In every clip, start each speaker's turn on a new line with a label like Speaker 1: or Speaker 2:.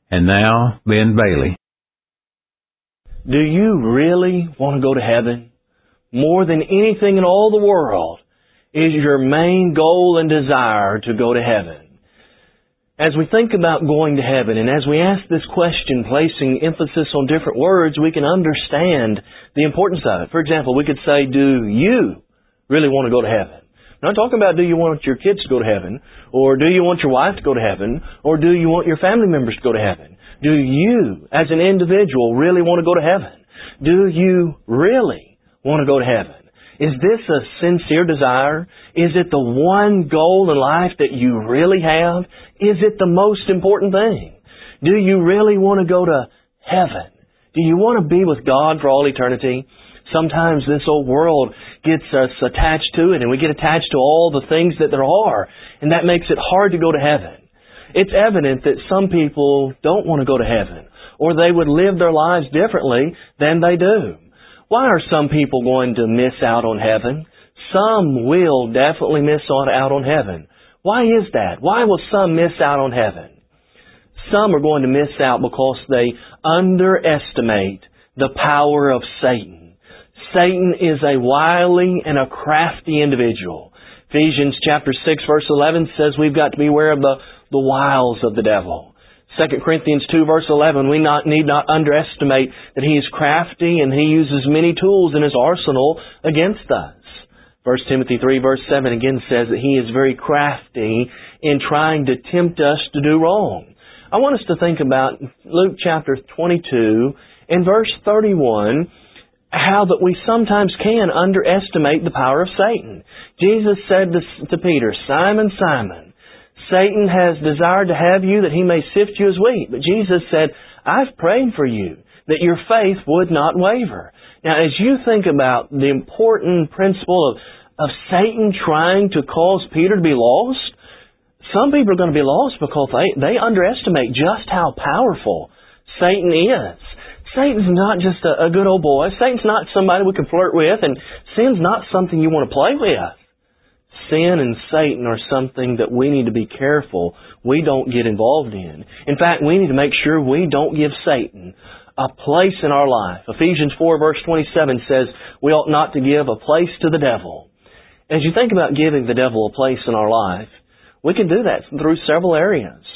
Speaker 1: And now, Ben Bailey.
Speaker 2: Do you really want to go to heaven? More than anything in all the world, is your main goal and desire to go to heaven? As we think about going to heaven, and as we ask this question, placing emphasis on different words, we can understand the importance of it. For example, we could say, do you really want to go to heaven? I'm not talking about do you want your kids to go to heaven, or do you want your wife to go to heaven, or do you want your family members to go to heaven? Do you, as an individual, really want to go to heaven? Do you really want to go to heaven? Is this a sincere desire? Is it the one goal in life that you really have? Is it the most important thing? Do you really want to go to heaven? Do you want to be with God for all eternity? Sometimes this old world gets us attached to it, and we get attached to all the things that there are, and that makes it hard to go to heaven. It's evident that some people don't want to go to heaven, or they would live their lives differently than they do. Why are some people going to miss out on heaven? Some will definitely miss out on heaven. Why is that? Why will some miss out on heaven? Some are going to miss out because they underestimate the power of Satan. Satan is a wily and a crafty individual. Ephesians chapter 6 verse 11 says we've got to be aware of the wiles of the devil. 2 Corinthians 2 verse 11, we need not underestimate that he is crafty and he uses many tools in his arsenal against us. 1 Timothy 3 verse 7 again says that he is very crafty in trying to tempt us to do wrong. I want us to think about Luke chapter 22 and verse 31, how that we sometimes can underestimate the power of Satan. Jesus said to Peter, Simon, Simon, Satan has desired to have you that he may sift you as wheat. But Jesus said, I've prayed for you that your faith would not waver. Now, as you think about the important principle of Satan trying to cause Peter to be lost, some people are going to be lost because they underestimate just how powerful Satan is. Satan's not just a good old boy. Satan's not somebody we can flirt with, and sin's not something you want to play with. Sin and Satan are something that we need to be careful we don't get involved in. In fact, we need to make sure we don't give Satan a place in our life. Ephesians 4 verse 27 says we ought not to give a place to the devil. As you think about giving the devil a place in our life, we can do that through several areas.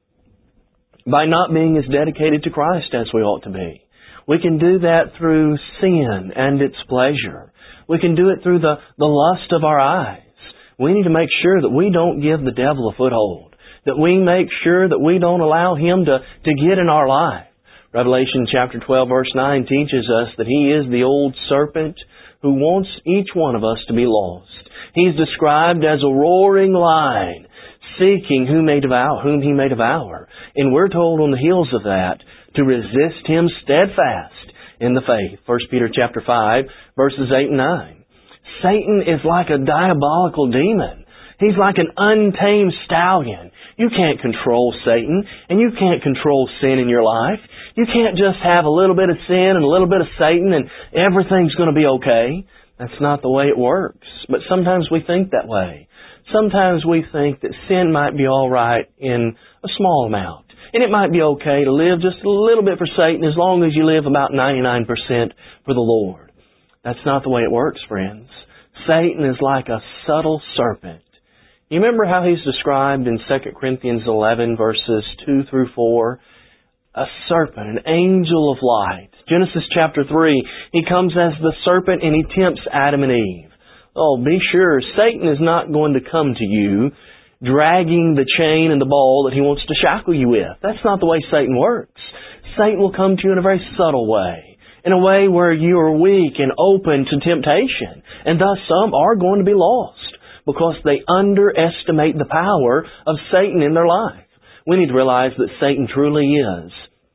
Speaker 2: By not being as dedicated to Christ as we ought to be. We can do that through sin and its pleasure. We can do it through the lust of our eyes. We need to make sure that we don't give the devil a foothold. That we make sure that we don't allow him to get in our life. Revelation chapter 12 verse 9 teaches us that he is the old serpent who wants each one of us to be lost. He's described as a roaring lion, seeking whom he may devour. And we're told on the heels of that to resist him steadfast in the faith. 1 Peter chapter 5 verses 8 and 9. Satan is like a diabolical demon. He's like an untamed stallion. You can't control Satan, and you can't control sin in your life. You can't just have a little bit of sin and a little bit of Satan and everything's going to be okay. That's not the way it works. But sometimes we think that way. Sometimes we think that sin might be all right in a small amount. And it might be okay to live just a little bit for Satan as long as you live about 99% for the Lord. That's not the way it works, friends. Satan is like a subtle serpent. You remember how he's described in 2 Corinthians 11 verses 2 through 4? A serpent, an angel of light. Genesis chapter 3, he comes as the serpent and he tempts Adam and Eve. Oh, be sure, Satan is not going to come to you dragging the chain and the ball that he wants to shackle you with. That's not the way Satan works. Satan will come to you in a very subtle way. In a way where you are weak and open to temptation. And thus some are going to be lost because they underestimate the power of Satan in their life. We need to realize that Satan truly is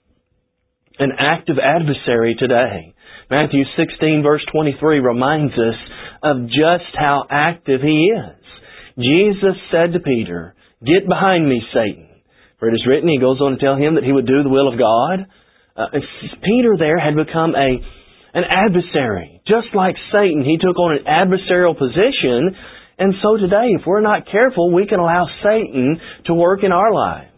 Speaker 2: an active adversary today. Matthew 16 verse 23 reminds us of just how active he is. Jesus said to Peter, "Get behind me, Satan. For it is written," he goes on to tell him that he would do the will of God. Peter there had become an adversary. Just like Satan, he took on an adversarial position. And so today, if we're not careful, we can allow Satan to work in our lives.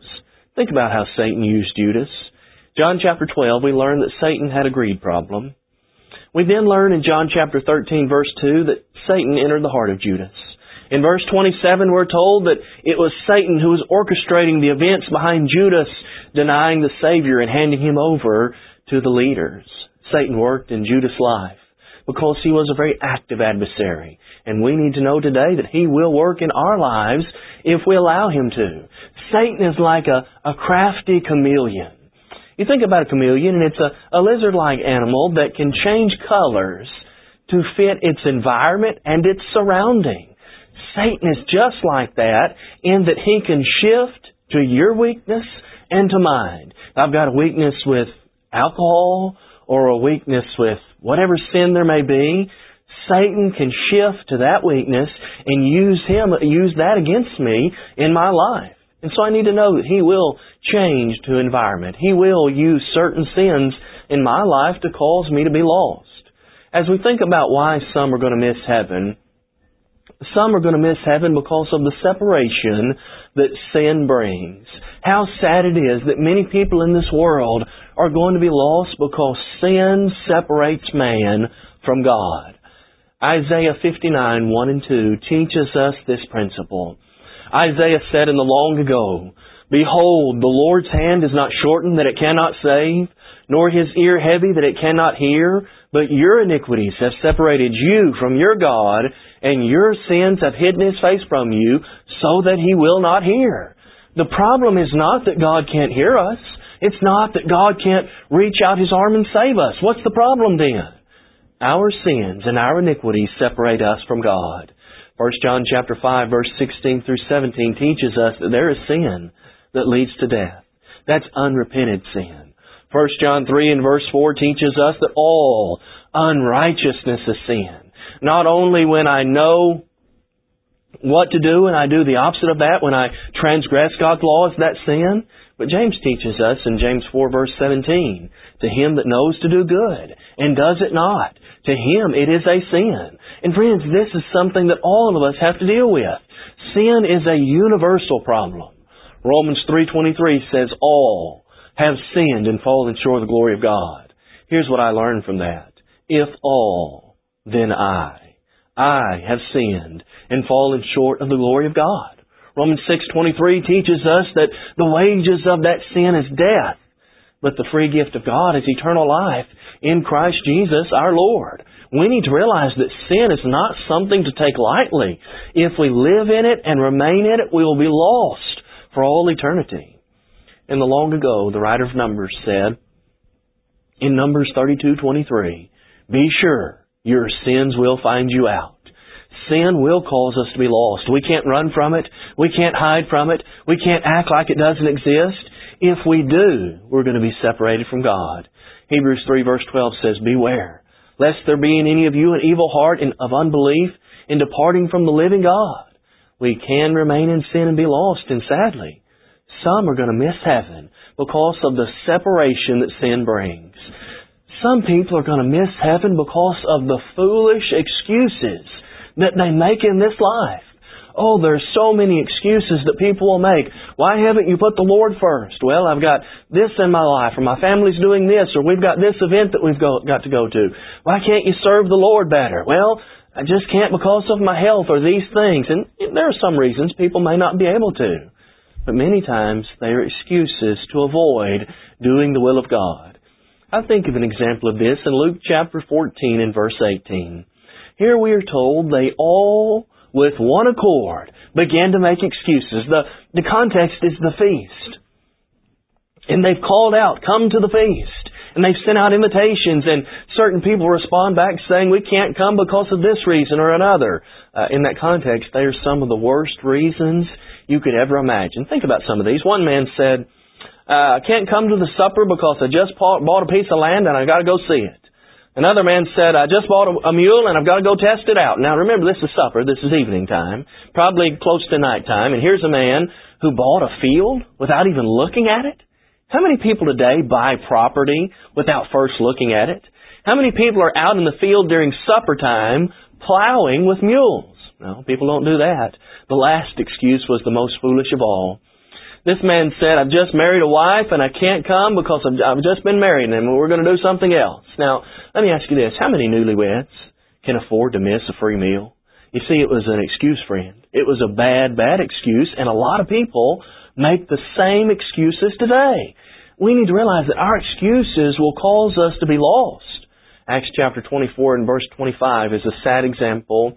Speaker 2: Think about how Satan used Judas. John chapter 12, we learn that Satan had a greed problem. We then learn in John chapter 13, verse 2, that Satan entered the heart of Judas. In verse 27, we're told that it was Satan who was orchestrating the events behind Judas denying the Savior and handing Him over to the leaders. Satan worked in Judas' life because he was a very active adversary. And we need to know today that he will work in our lives if we allow him to. Satan is like a crafty chameleon. You think about a chameleon, and it's a lizard-like animal that can change colors to fit its environment and its surrounding. Satan is just like that in that he can shift to your weakness and to mine. I've got a weakness with alcohol or a weakness with whatever sin there may be. Satan can shift to that weakness and use that against me in my life. And so I need to know that he will change to environment. He will use certain sins in my life to cause me to be lost. As we think about why some are going to miss heaven, some are going to miss heaven because of the separation that sin brings. How sad it is that many people in this world are going to be lost because sin separates man from God. Isaiah 59, 1 and 2 teaches us this principle. Isaiah said in the long ago, "Behold, the Lord's hand is not shortened that it cannot save, nor His ear heavy that it cannot hear, but your iniquities have separated you from your God, and your sins have hidden His face from you, so that He will not hear." The problem is not that God can't hear us. It's not that God can't reach out His arm and save us. What's the problem then? Our sins and our iniquities separate us from God. 1 John chapter 5, verse 16 through 17 teaches us that there is sin that leads to death. That's unrepented sin. 1 John 3 and verse 4 teaches us that all unrighteousness is sin. Not only when I know what to do and I do the opposite of that, when I transgress God's law, is that sin? But James teaches us in James 4 verse 17, "To him that knows to do good and does it not, to him it is a sin." And friends, this is something that all of us have to deal with. Sin is a universal problem. Romans 3:23 says, "All have sinned and fallen short of the glory of God." Here's what I learned from that. If all, then I have sinned and fallen short of the glory of God. Romans 6:23 teaches us that the wages of that sin is death, but the free gift of God is eternal life in Christ Jesus our Lord. We need to realize that sin is not something to take lightly. If we live in it and remain in it, we will be lost for all eternity. In the long ago, the writer of Numbers said, in Numbers 32:23, "Be sure your sins will find you out." Sin will cause us to be lost. We can't run from it. We can't hide from it. We can't act like it doesn't exist. If we do, we're going to be separated from God. Hebrews 3 verse 12 says, "Beware, lest there be in any of you an evil heart of unbelief in departing from the living God." We can remain in sin and be lost, and sadly, some are going to miss heaven because of the separation that sin brings. Some people are going to miss heaven because of the foolish excuses that they make in this life. Oh, there's so many excuses that people will make. Why haven't you put the Lord first? Well, I've got this in my life, or my family's doing this, or we've got this event that we've got to go to. Why can't you serve the Lord better? Well, I just can't because of my health or these things. And there are some reasons people may not be able to. But many times they are excuses to avoid doing the will of God. I think of an example of this in Luke chapter 14 and verse 18. Here we are told they all, with one accord, began to make excuses. The context is the feast. And they've called out, "Come to the feast." And they've sent out invitations, and certain people respond back saying, "We can't come because of this reason or another." In that context, they are some of the worst reasons you could ever imagine. Think about some of these. One man said, "I can't come to the supper because I just bought a piece of land and I got to go see it." Another man said, "I just bought a mule and I've got to go test it out." Now remember, this is supper. This is evening time, probably close to night time. And here's a man who bought a field without even looking at it. How many people today buy property without first looking at it? How many people are out in the field during supper time plowing with mules? No, people don't do that. The last excuse was the most foolish of all. This man said, I've just married a wife and I can't come because I've just been married and we're going to do something else. Now, let me ask you this. How many newlyweds can afford to miss a free meal? You see, it was an excuse, friend. It was a bad excuse, and a lot of people make the same excuses today. We need to realize that our excuses will cause us to be lost. Acts chapter 24 and verse 25 is a sad example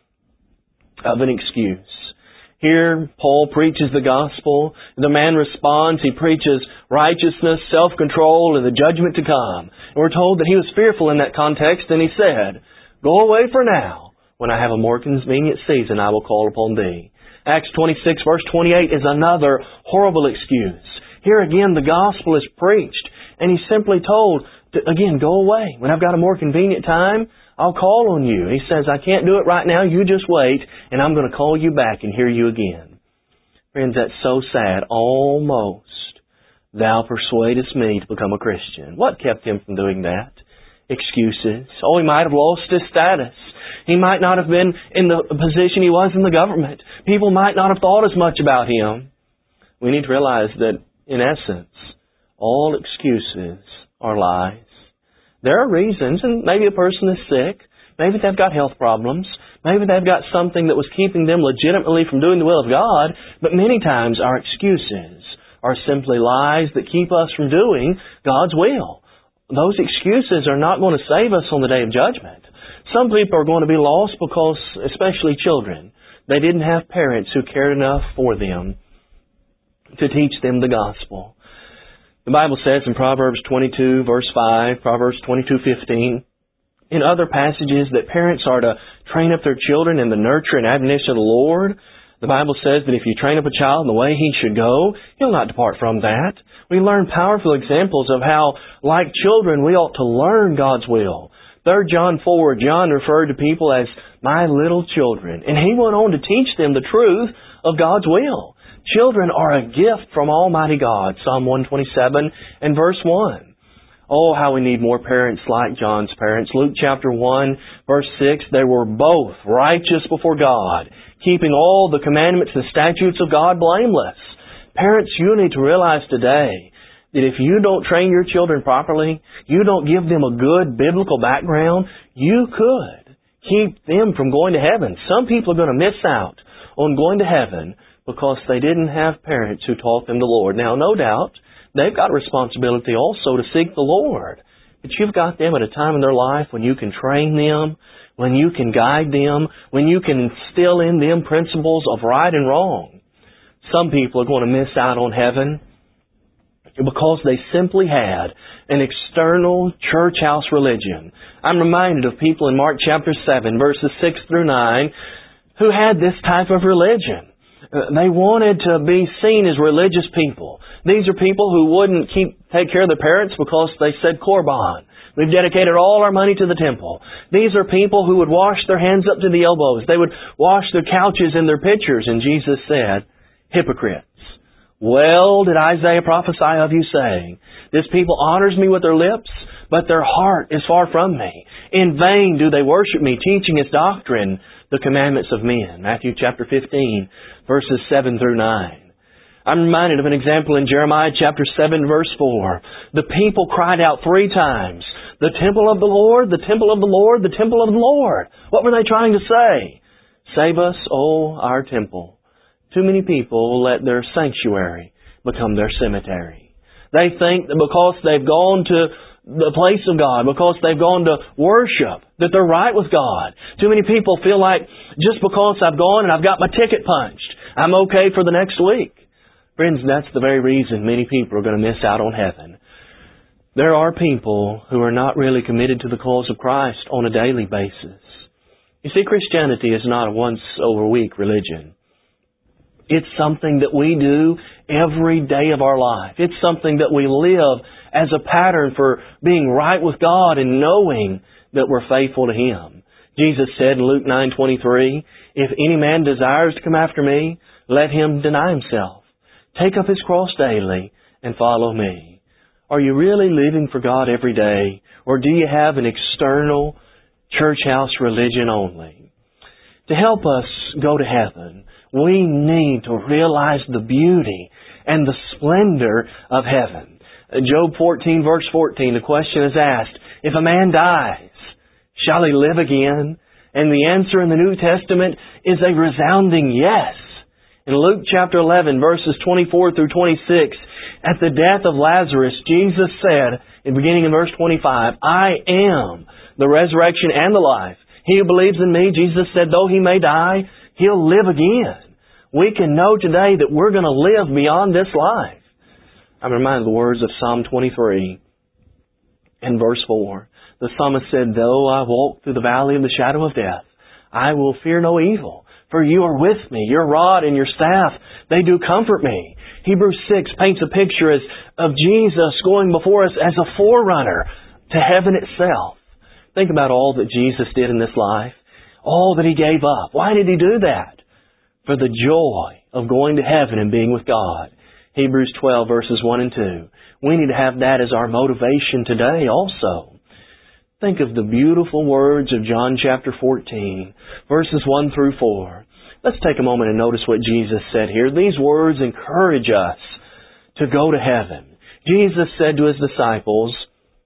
Speaker 2: of an excuse. Here, Paul preaches the gospel. The man responds. He preaches righteousness, self-control, and the judgment to come. And we're told that he was fearful in that context, and he said, Go away for now. When I have a more convenient season, I will call upon thee. Acts 26, verse 28 is another horrible excuse. Here again, the gospel is preached, and he's simply told, again, go away. When I've got a more convenient time, I'll call on you. He says, I can't do it right now. You just wait, and I'm going to call you back and hear you again. Friends, that's so sad. Almost thou persuadest me to become a Christian. What kept him from doing that? Excuses. Oh, he might have lost his status. He might not have been in the position he was in the government. People might not have thought as much about him. We need to realize that, in essence, all excuses are lies. There are reasons, and maybe a person is sick, maybe they've got health problems, maybe they've got something that was keeping them legitimately from doing the will of God, but many times our excuses are simply lies that keep us from doing God's will. Those excuses are not going to save us on the day of judgment. Some people are going to be lost because, especially children, they didn't have parents who cared enough for them to teach them the gospel. The Bible says in Proverbs 22, verse 5, Proverbs 22:15, in other passages that parents are to train up their children in the nurture and admonition of the Lord. The Bible says that if you train up a child in the way he should go, he'll not depart from that. We learn powerful examples of how, like children, we ought to learn God's will. 3 John 4, John referred to people as my little children, and he went on to teach them the truth of God's will. Children are a gift from Almighty God, Psalm 127 and verse 1. Oh, how we need more parents like John's parents. Luke chapter 1, verse 6, they were both righteous before God, keeping all the commandments and statutes of God blameless. Parents, you need to realize today that if you don't train your children properly, you don't give them a good biblical background, you could keep them from going to heaven. Some people are going to miss out on going to heaven because they didn't have parents who taught them the Lord. Now, no doubt, they've got a responsibility also to seek the Lord. But you've got them at a time in their life when you can train them, when you can guide them, when you can instill in them principles of right and wrong. Some people are going to miss out on heaven because they simply had an external church house religion. I'm reminded of people in Mark chapter 7, verses 6 through 9, who had this type of religion. They wanted to be seen as religious people. These are people who wouldn't take care of their parents because they said Korban. We've dedicated all our money to the temple. These are people who would wash their hands up to the elbows. They would wash their couches and their pitchers. And Jesus said, hypocrites. Well did Isaiah prophesy of you, saying, this people honors me with their lips, but their heart is far from me. In vain do they worship me, teaching as doctrine the commandments of men. Matthew chapter 15, verses 7 through 9. I'm reminded of an example in Jeremiah chapter 7, verse 4. The people cried out 3 times, the temple of the Lord, the temple of the Lord, the temple of the Lord. What were they trying to say? Save us, O our temple. Too many people let their sanctuary become their cemetery. They think that because they've gone to the place of God, because they've gone to worship, that they're right with God. Too many people feel like just because I've gone and I've got my ticket punched, I'm okay for the next week. Friends, that's the very reason many people are going to miss out on heaven. There are people who are not really committed to the cause of Christ on a daily basis. You see, Christianity is not a once-over-week religion. It's something that we do every day of our life. It's something that we live as a pattern for being right with God and knowing that we're faithful to Him. Jesus said in Luke 9:23, if any man desires to come after me, let him deny himself, take up his cross daily, and follow me. Are you really living for God every day, or do you have an external church house religion only? To help us go to heaven, we need to realize the beauty and the splendor of heaven. Job 14 verse 14, the question is asked, if a man dies, shall he live again? And the answer in the New Testament is a resounding yes. In Luke chapter 11 verses 24 through 26, at the death of Lazarus, Jesus said, beginning in verse 25, I am the resurrection and the life. He who believes in me, Jesus said, though he may die, he'll live again. We can know today that we're going to live beyond this life. I'm reminded of the words of Psalm 23 and verse 4. The psalmist said, though I walk through the valley of the shadow of death, I will fear no evil, for you are with me. Your rod and your staff, they do comfort me. Hebrews 6 paints a picture of Jesus going before us as a forerunner to heaven itself. Think about all that Jesus did in this life, all that He gave up. Why did He do that? For the joy of going to heaven and being with God. Hebrews 12 verses 1 and 2. We need to have that as our motivation today also. Think of the beautiful words of John chapter 14, verses 1 through 4. Let's take a moment and notice what Jesus said here. These words encourage us to go to heaven. Jesus said to His disciples,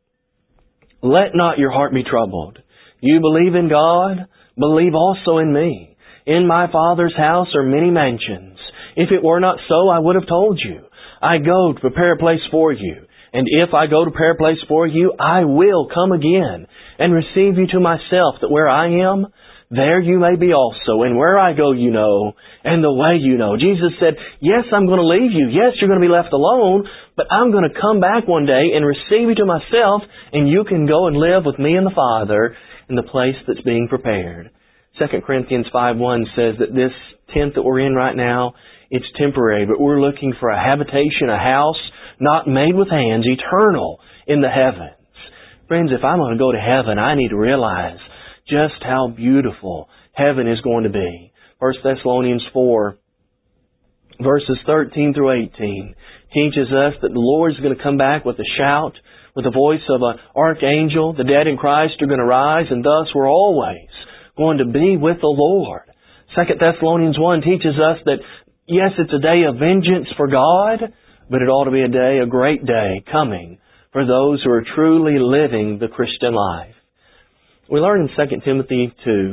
Speaker 2: let not your heart be troubled. You believe in God, believe also in me. In my Father's house are many mansions. If it were not so, I would have told you. I go to prepare a place for you. And if I go to prepare a place for you, I will come again and receive you to myself, that where I am, there you may be also. And where I go you know, and the way you know. Jesus said, yes, I'm going to leave you. Yes, you're going to be left alone, but I'm going to come back one day and receive you to myself, and you can go and live with me and the Father in the place that's being prepared. 2 Corinthians 5:1 says that this tent that we're in right now, it's temporary, but we're looking for a habitation, a house, not made with hands, eternal in the heavens. Friends, if I'm going to go to heaven, I need to realize just how beautiful heaven is going to be. 1 Thessalonians 4, verses 13 through 18, teaches us that the Lord is going to come back with a shout, with the voice of an archangel. The dead in Christ are going to rise, and thus we're always going to be with the Lord. 2 Thessalonians 1 teaches us that, yes, it's a day of vengeance for God, but it ought to be a great day coming for those who are truly living the Christian life. We learn in 2 Timothy 2,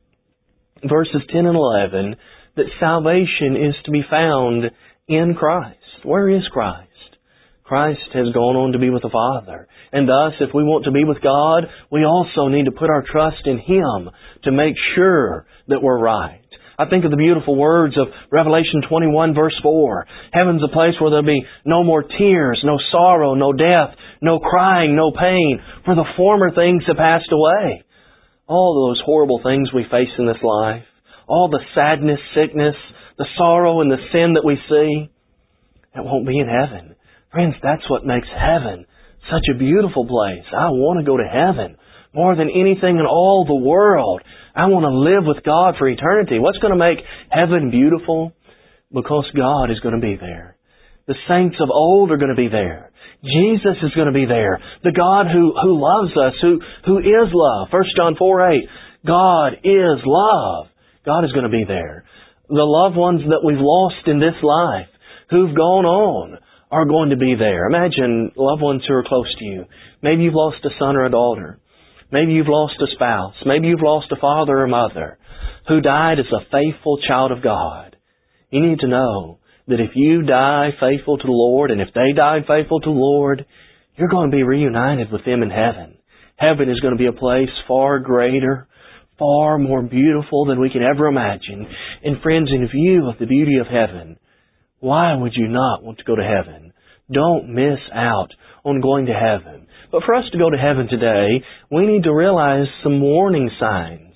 Speaker 2: verses 10 and 11, that salvation is to be found in Christ. Where is Christ? Christ has gone on to be with the Father. And thus, if we want to be with God, we also need to put our trust in Him to make sure that we're right. I think of the beautiful words of Revelation 21 verse 4. Heaven's a place where there'll be no more tears, no sorrow, no death, no crying, no pain, for the former things have passed away. All those horrible things we face in this life, all the sadness, sickness, the sorrow and the sin that we see, it won't be in heaven. Friends, that's what makes heaven such a beautiful place. I want to go to heaven more than anything in all the world. I want to live with God for eternity. What's going to make heaven beautiful? Because God is going to be there. The saints of old are going to be there. Jesus is going to be there. The God who loves us, who is love. 1 John 4:8. God is love. God is going to be there. The loved ones that we've lost in this life, who've gone on, are going to be there. Imagine loved ones who are close to you. Maybe you've lost a son or a daughter. Maybe you've lost a spouse. Maybe you've lost a father or mother who died as a faithful child of God. You need to know that if you die faithful to the Lord, and if they died faithful to the Lord, you're going to be reunited with them in heaven. Heaven is going to be a place far greater, far more beautiful than we can ever imagine. And friends, in view of the beauty of heaven, why would you not want to go to heaven? Don't miss out on going to heaven. But for us to go to heaven today, we need to realize some warning signs.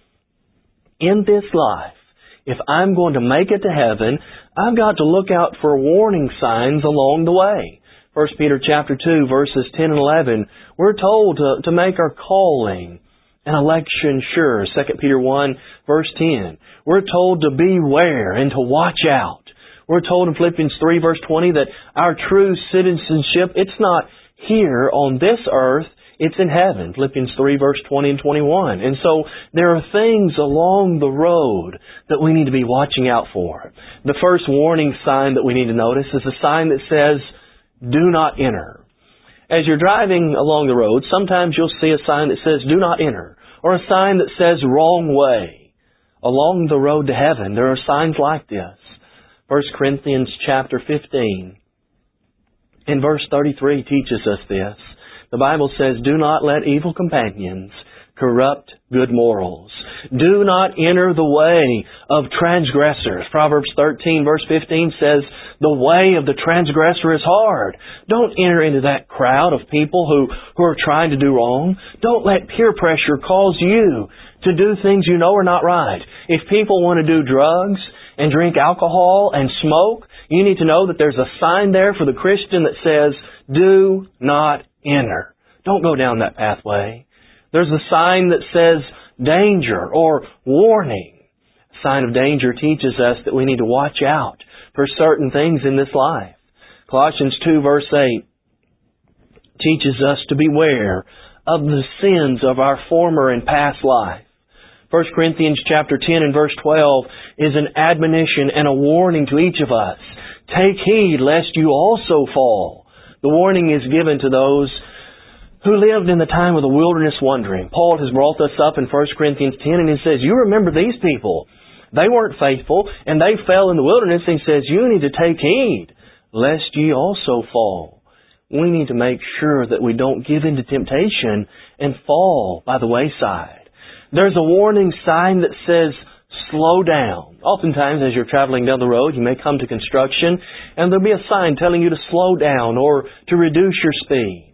Speaker 2: In this life, if I'm going to make it to heaven, I've got to look out for warning signs along the way. 1 Peter chapter 2, verses 10 and 11, we're told to make our calling and election sure. 2 Peter 1, verse 10, we're told to beware and to watch out. We're told in Philippians 3, verse 20, that our true citizenship, it's not here on this earth, It's in heaven, Philippians 3 verse 20 and 21. And so there are things along the road that we need to be watching out for. The first warning sign that we need to notice is a sign that says, do not enter. As you're driving along the road, sometimes you'll see a sign that says, do not enter, or a sign that says, wrong way. Along the road to heaven, there are signs like this. 1 Corinthians chapter 15, in verse 33 teaches us this. The Bible says, do not let evil companions corrupt good morals. Do not enter the way of transgressors. Proverbs 13 verse 15 says, the way of the transgressor is hard. Don't enter into that crowd of people who are trying to do wrong. Don't let peer pressure cause you to do things you know are not right. If people want to do drugs and drink alcohol and smoke, you need to know that there's a sign there for the Christian that says, do not enter. Don't go down that pathway. There's a sign that says danger or warning. A sign of danger teaches us that we need to watch out for certain things in this life. Colossians 2 verse 8 teaches us to beware of the sins of our former and past life. 1 Corinthians chapter 10 and verse 12 is an admonition and a warning to each of us. Take heed lest you also fall. The warning is given to those who lived in the time of the wilderness wandering. Paul has brought this up in 1 Corinthians 10 and he says, you remember these people. They weren't faithful and they fell in the wilderness. And he says, you need to take heed lest ye also fall. We need to make sure that we don't give in to temptation and fall by the wayside. There's a warning sign that says, slow down. Oftentimes as you're traveling down the road, you may come to construction and there'll be a sign telling you to slow down or to reduce your speed.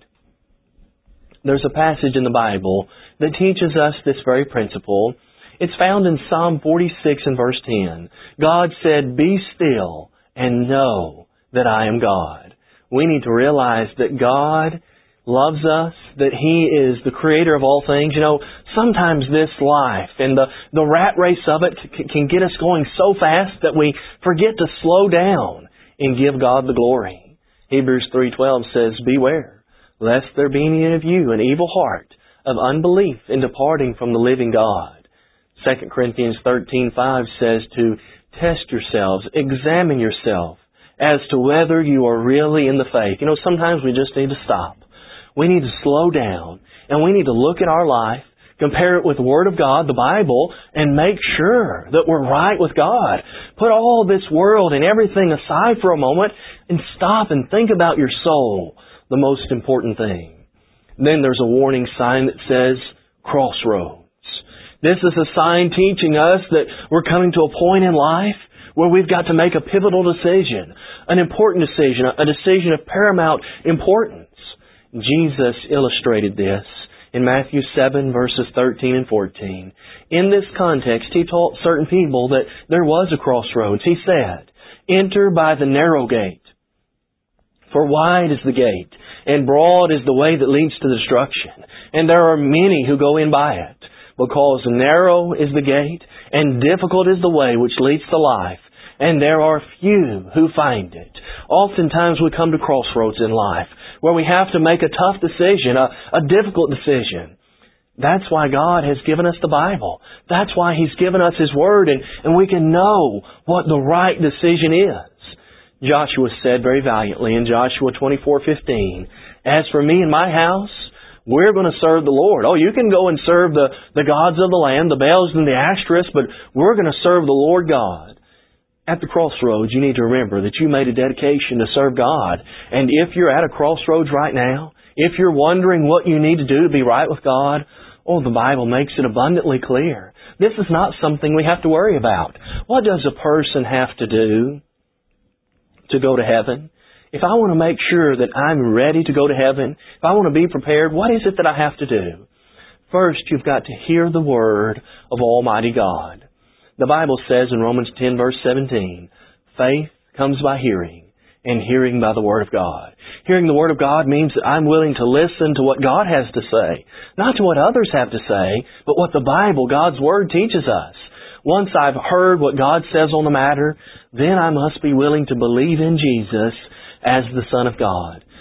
Speaker 2: There's a passage in the Bible that teaches us this very principle. It's found in Psalm 46 and verse 10. God said, be still and know that I am God. We need to realize that God loves us, that He is the creator of all things. You know, sometimes this life and the rat race of it can get us going so fast that we forget to slow down and give God the glory. Hebrews 3:12 says, beware, lest there be in any of you an evil heart of unbelief in departing from the living God. 2 Corinthians 13:5 says to test yourselves, examine yourself as to whether you are really in the faith. You know, sometimes we just need to stop. We need to slow down and we need to look at our life, compare it with the Word of God, the Bible, and make sure that we're right with God. Put all this world and everything aside for a moment and stop and think about your soul. The most important thing. Then there's a warning sign that says crossroads. This is a sign teaching us that we're coming to a point in life where we've got to make a pivotal decision, an important decision, a decision of paramount importance. Jesus illustrated this in Matthew 7 verses 13 and 14. In this context, He taught certain people that there was a crossroads. He said, enter by the narrow gate. For wide is the gate, and broad is the way that leads to destruction, and there are many who go in by it. Because narrow is the gate, and difficult is the way which leads to life, and there are few who find it. Oftentimes we come to crossroads in life, where we have to make a tough decision, a difficult decision. That's why God has given us the Bible. That's why He's given us His Word, and we can know what the right decision is. Joshua said very valiantly in Joshua 24:15, as for me and my house, we're going to serve the Lord. Oh, you can go and serve the gods of the land, the Baals and the Ashtoreths, but we're going to serve the Lord God. At the crossroads, you need to remember that you made a dedication to serve God. And if you're at a crossroads right now, if you're wondering what you need to do to be right with God, oh, the Bible makes it abundantly clear. This is not something we have to worry about. What does a person have to do to go to heaven? If I want to make sure that I'm ready to go to heaven, if I want to be prepared, what is it that I have to do? First, you've got to hear the Word of Almighty God. The Bible says in Romans 10 verse 17, faith comes by hearing, and hearing by the Word of God. Hearing the Word of God means that I'm willing to listen to what God has to say, not to what others have to say, but what the Bible, God's Word, teaches us. Once I've heard what God says on the matter, then I must be willing to believe in Jesus as the Son of God.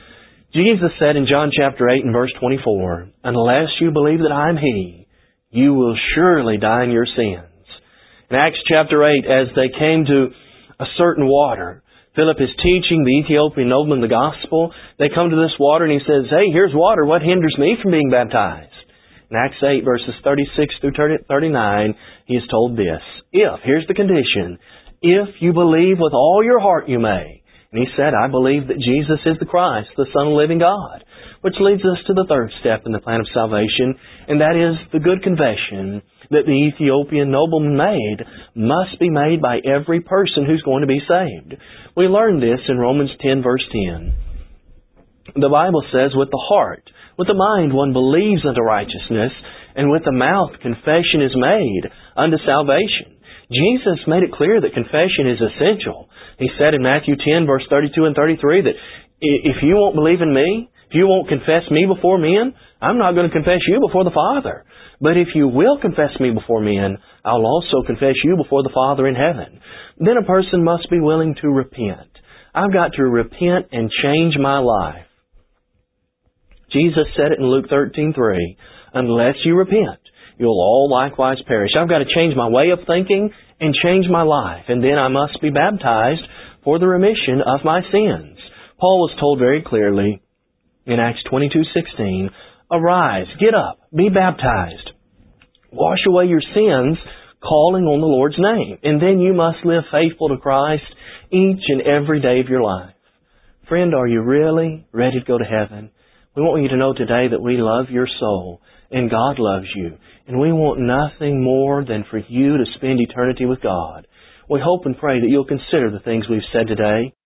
Speaker 2: Jesus said in John chapter 8 and verse 24, "Unless you believe that I am He, you will surely die in your sins." In Acts chapter 8, as they came to a certain water, Philip is teaching the Ethiopian nobleman the gospel. They come to this water and he says, "Hey, here's water. What hinders me from being baptized?" In Acts 8 verses 36 through 39, he is told this, here's the condition, "If you believe with all your heart you may." And he said, "I believe that Jesus is the Christ, the Son of the living God." Which leads us to the third step in the plan of salvation, and that is the good confession that the Ethiopian nobleman made must be made by every person who's going to be saved. We learn this in Romans 10 verse 10. The Bible says, "With the heart, with the mind one believes unto righteousness, and with the mouth confession is made unto salvation." Jesus made it clear that confession is essential. He said in Matthew 10 verse 32 and 33 that if you won't believe in me, if you won't confess me before men, I'm not going to confess you before the Father. But if you will confess me before men, I'll also confess you before the Father in heaven. Then a person must be willing to repent. I've got to repent and change my life. Jesus said it in Luke 13:3, "Unless you repent, you'll all likewise perish." I've got to change my way of thinking and change my life. And then I must be baptized for the remission of my sins. Paul was told very clearly in Acts 22:16, "Arise, get up, be baptized, wash away your sins, calling on the Lord's name." And then you must live faithful to Christ each and every day of your life. Friend, are you really ready to go to heaven? We want you to know today that we love your soul and God loves you. And we want nothing more than for you to spend eternity with God. We hope and pray that you'll consider the things we've said today.